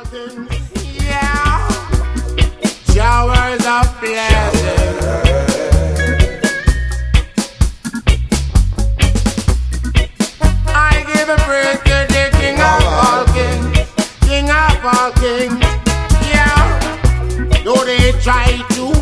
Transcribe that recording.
Yeah. Showers of blessing. I give a praise to the King of all kings. King of all kings. Yeah. Though they try to